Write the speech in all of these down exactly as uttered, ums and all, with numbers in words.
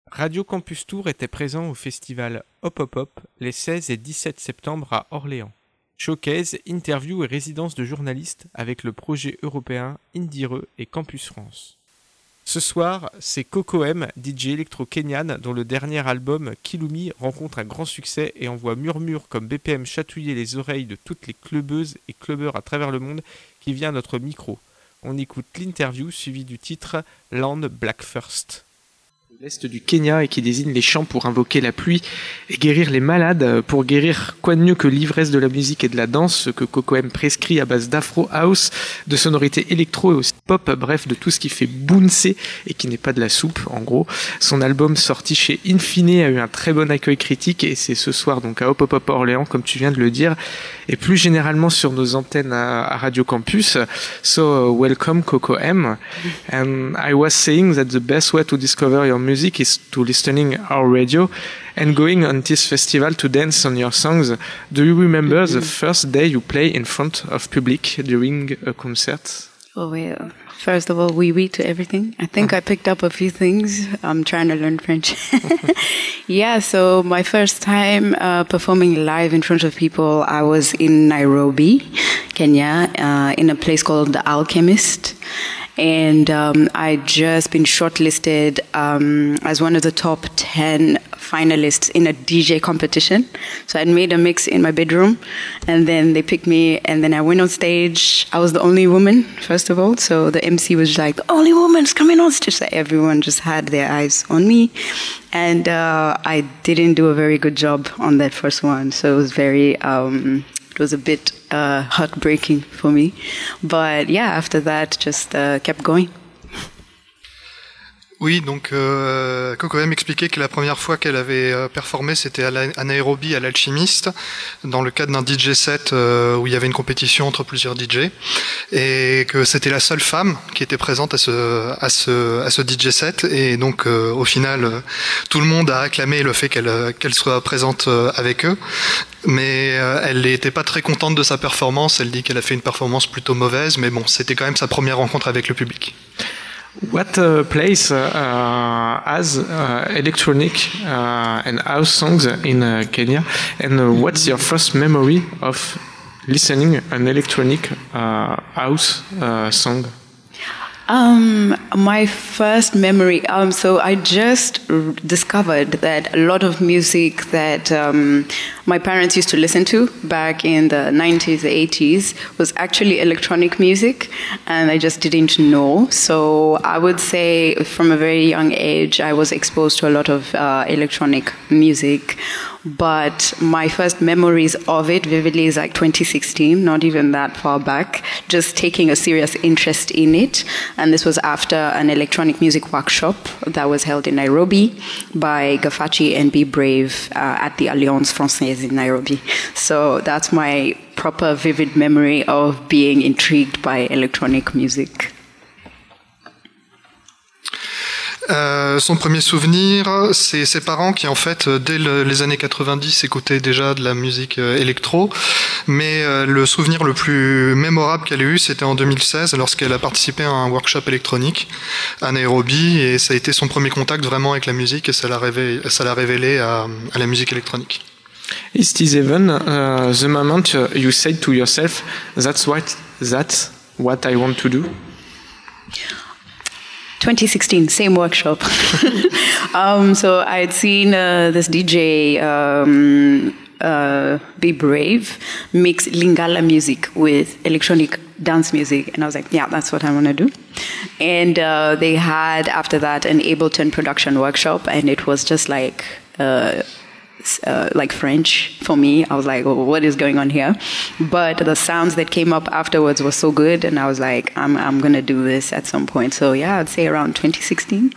Radio Campus Tour était présent au festival Hop Hop Hop les seize et dix-sept septembre à Orléans. Showcase, interview et résidence de journalistes avec le projet européen Indire et Campus France. Ce soir, c'est Coco M, D J électro-kenyan, dont le dernier album, Kilumi, rencontre un grand succès et envoie murmure comme B P M chatouiller les oreilles de toutes les clubbeuses et clubbeurs à travers le monde qui vient à notre micro. On écoute l'interview suivie du titre Land Black First. L'est du Kenya et qui désigne les champs pour invoquer la pluie et guérir les malades. Pour guérir, quoi de mieux que l'ivresse de la musique et de la danse, ce que Coco M prescrit à base d'afro house, de sonorités électro et aussi pop, bref, de tout ce qui fait bouncer et qui n'est pas de la soupe, en gros. Son album sorti chez Infine a eu un très bon accueil critique et c'est ce soir donc à Hop Hop Hop Orléans, comme tu viens de le dire, et plus généralement sur nos antennes à, à Radio Campus. So, uh, welcome Coco M. And I was saying that the best way to discover your music is to listening our radio and going on this festival to dance on your songs. Do you remember mm-hmm. the first day you play in front of public during a concert? Oh, well, first of all, oui, oui to everything. I think mm. I picked up a few things. I'm trying to learn French. Yeah, so my first time uh, performing live in front of people, I was in Nairobi, Kenya, uh, in a place called The Alchemist. And um, I'd just been shortlisted um, as one of the top ten finalists in a D J competition. So I'd made a mix in my bedroom, and then they picked me, and then I went on stage. I was the only woman, first of all, so the M C was like, the only woman's coming on stage. So everyone just had their eyes on me. And uh, I didn't do a very good job on that first one, so it was very... Um, It was a bit uh, heartbreaking for me. But yeah, after that, just uh, kept going. Oui, donc euh, Coco M expliquait que la première fois qu'elle avait euh, performé, c'était à, la, à Nairobi, à l'Alchimiste, dans le cadre d'un D J set euh, où il y avait une compétition entre plusieurs D J, et que c'était la seule femme qui était présente à ce à ce à ce D J set, et donc euh, au final, euh, tout le monde a acclamé le fait qu'elle qu'elle soit présente euh, avec eux, mais euh, elle n'était pas très contente de sa performance. Elle dit qu'elle a fait une performance plutôt mauvaise, mais bon, c'était quand même sa première rencontre avec le public. What uh, place uh, has uh, electronic uh, and house songs in uh, Kenya, and uh, what's your first memory of listening an electronic uh, house uh, song? Um, my first memory, um, so I just r- discovered that a lot of music that um, my parents used to listen to back in the nineties, the eighties was actually electronic music, and I just didn't know. So I would say from a very young age, I was exposed to a lot of uh, electronic music. But my first memories of it vividly is like twenty sixteen, not even that far back, just taking a serious interest in it. And this was after an electronic music workshop that was held in Nairobi by Gafachi and Be Brave uh, at the Alliance Française in Nairobi. So that's my proper vivid memory of being intrigued by electronic music. Euh, son premier souvenir, c'est ses parents qui, en fait, dès le, les années quatre-vingt-dix, écoutaient déjà de la musique euh, électro. Mais euh, le souvenir le plus mémorable qu'elle a eu, c'était en deux mille seize, lorsqu'elle a participé à un workshop électronique à Nairobi. Et ça a été son premier contact vraiment avec la musique, et ça l'a révélé, ça l'a révélé à, à la musique électronique. Is this even uh, the moment you said to yourself, that's what, that's what I want to do? twenty sixteen, same workshop. um, so I had seen uh, this D J, um, uh, Be Brave, mix Lingala music with electronic dance music. And I was like, yeah, that's what I want to do. And uh, they had, after that, an Ableton production workshop. And it was just like... Uh, Uh, like French for me. I was like, oh, what is going on here? But the sounds that came up afterwards were so good, and I was like, I'm I'm gonna do this at some point. So yeah, I'd say around twenty sixteen.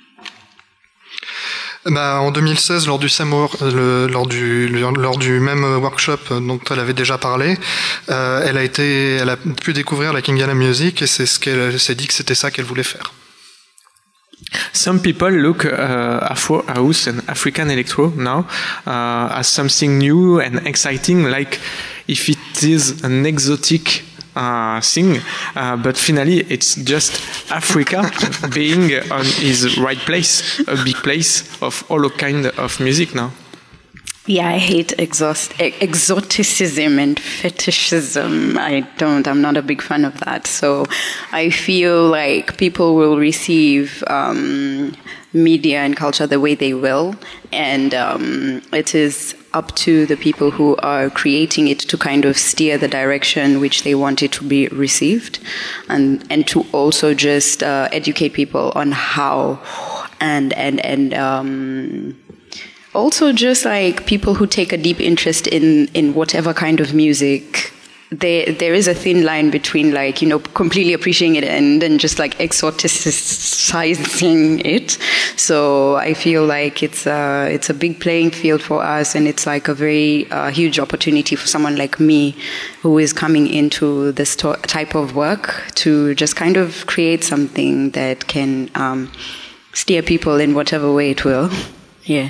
Bah, en deux mille seize, lors du, le, lors, du, lors du même workshop dont elle avait déjà parlé, euh, elle a été, elle a pu découvrir la Lingala music, et c'est ce qu'elle s'est dit que c'était ça qu'elle voulait faire. Some people look uh, Afro house and African electro now uh, as something new and exciting, like if it is an exotic uh, thing, uh, but finally it's just Africa being on his right place, a big place of all kind of music now. Yeah, I hate exhaust, exoticism and fetishism. I don't, I'm not a big fan of that. So I feel like people will receive um, media and culture the way they will. And um, it is up to the people who are creating it to kind of steer the direction which they want it to be received. And, and to also just uh, educate people on how and, and, and, um, also, just like people who take a deep interest in, in whatever kind of music, there there is a thin line between like, you know, completely appreciating it and then just like exoticizing it. So I feel like it's a, it's a big playing field for us, and it's like a very uh, huge opportunity for someone like me who is coming into this to- type of work to just kind of create something that can um, steer people in whatever way it will. Yeah.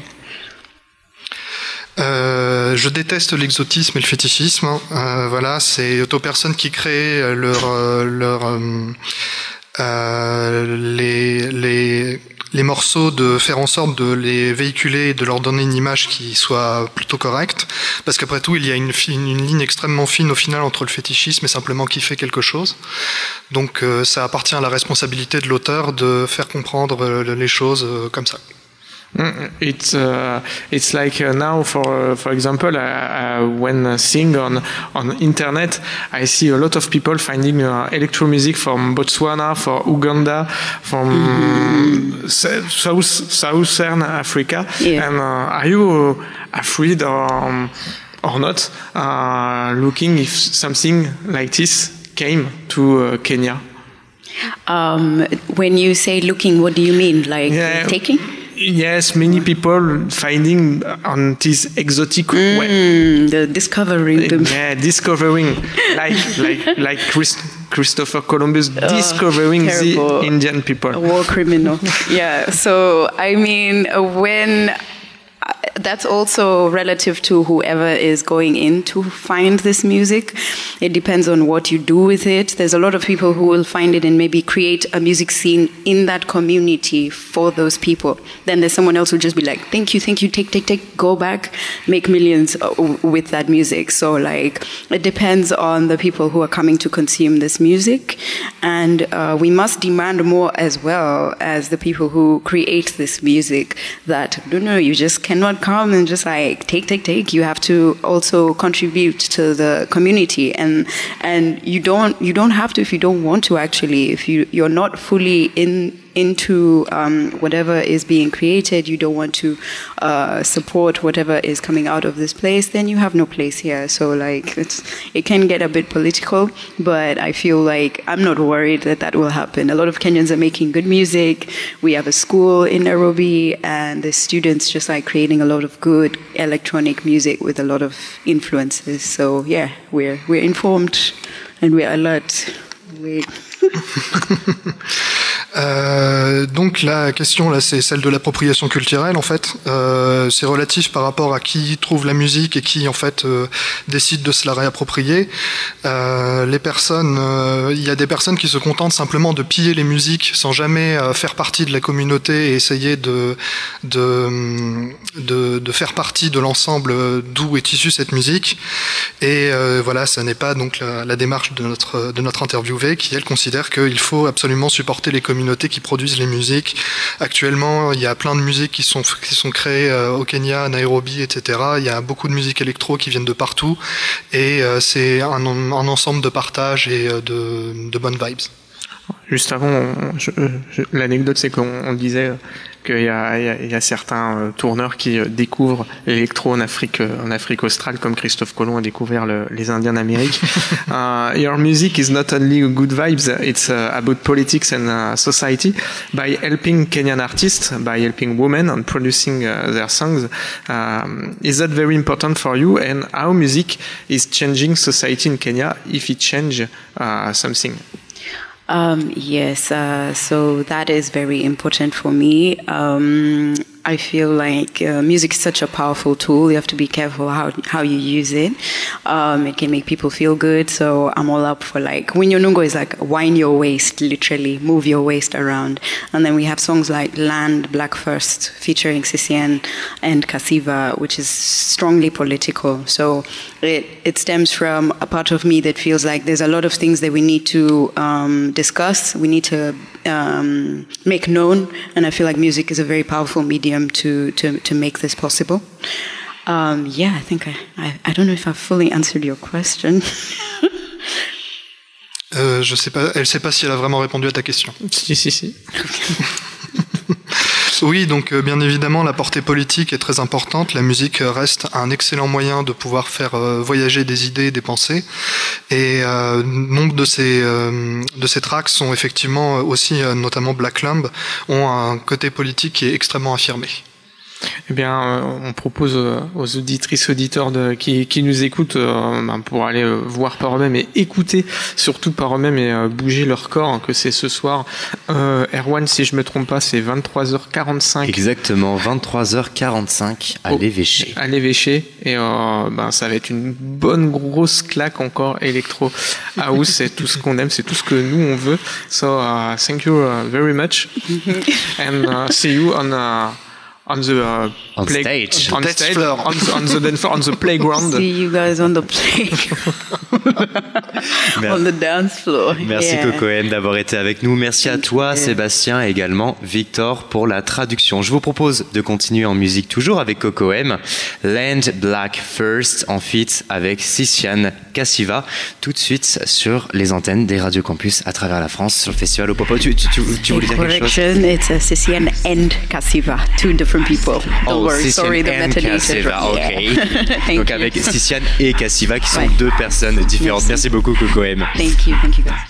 Euh, je déteste l'exotisme et le fétichisme. Euh, voilà, c'est aux personnes qui créent leur, leur, euh, les, les, les morceaux, de faire en sorte de les véhiculer et de leur donner une image qui soit plutôt correcte. Parce qu'après tout, il y a une, une, une ligne extrêmement fine au final entre le fétichisme et simplement kiffer quelque chose. Donc, euh, ça appartient à la responsabilité de l'auteur de faire comprendre les choses euh, comme ça. It's uh, it's like uh, now, for uh, for example, uh, uh, when uh, seeing on on internet, I see a lot of people finding uh, electro music from Botswana, from Uganda, from mm-hmm. South Southern Africa. Yeah. And uh, are you afraid or um, or not uh, looking if something like this came to uh, Kenya? Um, when you say looking, what do you mean? Like yeah. taking? Yes, many people finding on this exotic mm, way. The discovering them. Yeah, discovering, like like like Christ, Christopher Columbus oh, discovering terrible. the Indian people. A war criminal. Yeah. So I mean, when. That's also relative to whoever is going in to find this music. It depends on what you do with it. There's a lot of people who will find it and maybe create a music scene in that community for those people. Then there's someone else who'll just be like, thank you, thank you, take, take, take, go back, make millions with that music. So like, it depends on the people who are coming to consume this music. And uh, we must demand more as well as the people who create this music that, no, no, you just cannot come and just like take, take, take. You have to also contribute to the community, and and you don't you don't have to if you don't want to. Actually, if you you're not fully in into um, whatever is being created, you don't want to uh, support whatever is coming out of this place, then you have no place here. So like it's it can get a bit political, but I feel like I'm not worried that that will happen. A lot of Kenyans are making good music. We have a school in Nairobi, and the students just like creating a lot of good electronic music with a lot of influences. So yeah, we're we're informed and we're alert. We're Euh, donc la question là, c'est celle de l'appropriation culturelle en fait. Euh, c'est relatif par rapport à qui trouve la musique et qui en fait euh, décide de se la réapproprier. Euh, les personnes, euh, il y a des personnes qui se contentent simplement de piller les musiques sans jamais euh, faire partie de la communauté et essayer de de de, de faire partie de l'ensemble d'où est issue cette musique. Et euh, voilà, ça n'est pas donc la, la démarche de notre de notre interviewée qui elle considère qu'il faut absolument supporter les communautés qui produisent les musiques. Actuellement, il y a plein de musiques qui sont, qui sont créées euh, au Kenya, à Nairobi, et cetera. Il y a beaucoup de musique électro qui viennent de partout. Et euh, c'est un, un ensemble de partage et euh, de, de bonnes vibes. Juste avant, je, je, l'anecdote, c'est qu'on disait qu'il y a, il y a, il y a certains euh, tourneurs qui euh, découvrent l'électro en Afrique, euh, en Afrique australe, comme Christophe Colomb a découvert le, les Indiens d'Amérique. uh, your music is not only good vibes; it's uh, about politics and uh, society. By helping Kenyan artists, by helping women and producing uh, their songs, um, is that very important for you? And how music is changing society in Kenya, if it change uh, something? Um, yes, uh, so that is very important for me. Um, I feel like uh, music is such a powerful tool. You have to be careful how how you use it. Um, it can make people feel good. So I'm all up for like Winyo Nungo is like wind your waist, literally move your waist around. And then we have songs like Land, Black First, featuring C C N and Kasiva, which is strongly political. So it it stems from a part of me that feels like there's a lot of things that we need to um, discuss. We need to um, make known, and I feel like music is a very powerful medium to to to make this possible. Um, yeah, I think I, I I don't know if I've fully answered your question. euh, je sais pas, elle sait pas si elle a vraiment répondu à ta question. Si si si. Oui, donc euh, bien évidemment, la portée politique est très importante. La musique reste un excellent moyen de pouvoir faire euh, voyager des idées, des pensées. Et euh, nombre de ces euh, de ces tracks sont effectivement aussi, euh, notamment Black Lamb, ont un côté politique qui est extrêmement affirmé. Eh bien, euh, on propose euh, aux auditrices, auditeurs de, qui, qui nous écoutent euh, ben, pour aller euh, voir par eux-mêmes et écouter surtout par eux-mêmes et euh, bouger leur corps, hein, que c'est ce soir. Euh, Erwan, si je me trompe pas, c'est vingt-trois heures quarante-cinq. Exactement, vingt-trois heures quarante-cinq à oh, l'évêché. À l'évêché. Et euh, ben, ça va être une bonne grosse claque encore électro house. C'est tout ce qu'on aime, c'est tout ce que nous on veut. So, uh, thank you uh, very much. And uh, see you on... Uh, On the uh, on play- stage, on, dance stage floor. on, the, on the dance floor, on the playground. See you guys on the playground, on the dance floor. Merci yeah. Coco M d'avoir été avec nous. Merci à toi Sébastien et également Victor pour la traduction. Je vous propose de continuer en musique toujours avec Coco M. Land Black First en feat avec Sisian Kasiva tout de suite sur les antennes des Radio Campus à travers la France sur le festival Opopo. Tu, tu, tu, tu voulais dire quelque chose? Correction, it's a Sisian and Kasiva, two different people. Don't Oh, worry, Sisian sorry, the and metadata. Kasiva, ok. Thank Donc you. avec Sisian et Kasiva qui sont Ouais. deux personnes différentes. Merci, Merci beaucoup Coco M. Thank you, thank you guys.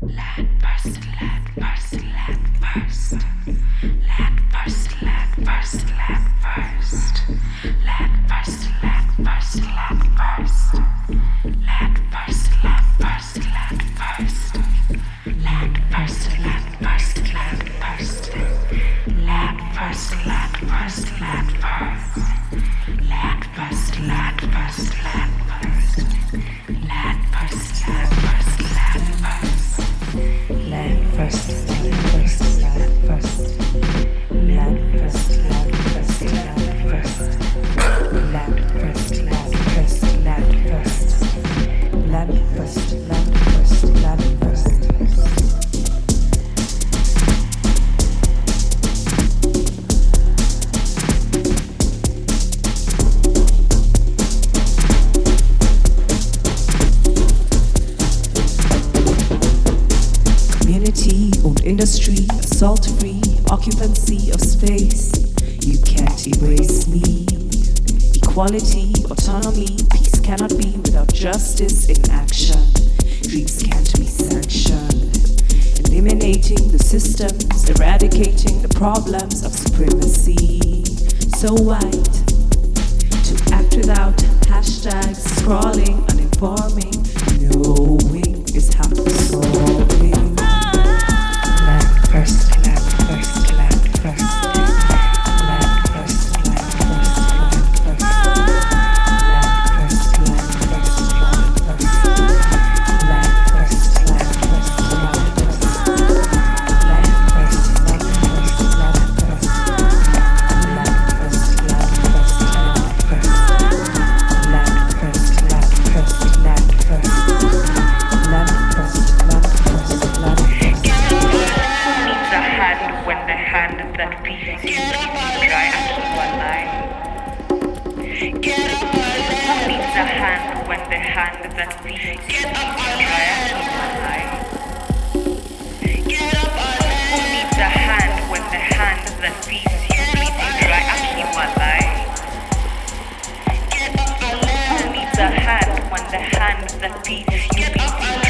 Industry, assault-free, occupancy of space. You can't erase me. Equality, autonomy, peace cannot be without justice in action. Dreams can't be sanctioned. Eliminating the systems, eradicating the problems of supremacy. So white, to act without hashtags, scrolling, uninforming, knowing is how to solve it. First, clap, first, clap, first. Clap, first, clap, first, clap, first. Clap, first, clap, first, clap, first. Clap, first, clap, first, clap, first. Clap, first, clap, first, clap, first. Clap, first, clap, first, clap, first. Clap, first, clap, first, clap, first. Clap, first, clap, first, clap, first. The hand when the hand that beats you dry and keep alive. Get up, who needs a hand when the hand that beats you dry and keep alive? Get up, who needs a hand when the hand that beats you dry and keep alive? Get up, who needs a hand when the hand that beats you dry